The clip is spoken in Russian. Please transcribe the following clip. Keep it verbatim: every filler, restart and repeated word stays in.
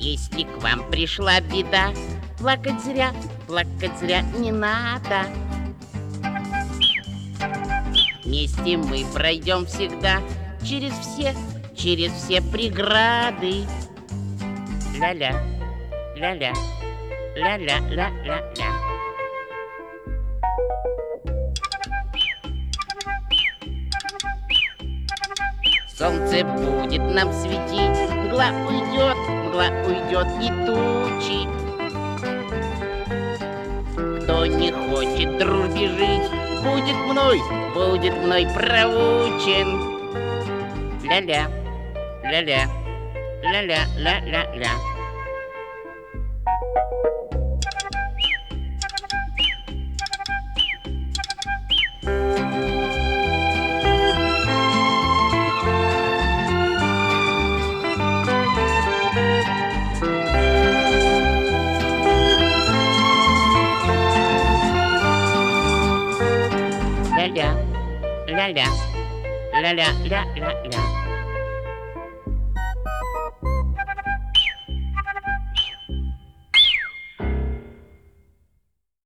Если к вам пришла беда, плакать зря, плакать зря не надо. Вместе мы пройдем всегда через все, через все преграды. Ля-ля, ля-ля, ля-ля-ля-ля-ля. Солнце будет нам светить, мгла уйдет, мгла уйдет и тучи. Кто не хочет дружбе жить, будет мной, будет мной проучен. Ля-ля, ля-ля, ля-ля, ля-ля-ля. Ля-ля, ля-ля, ля-ля, ля-ля-ля.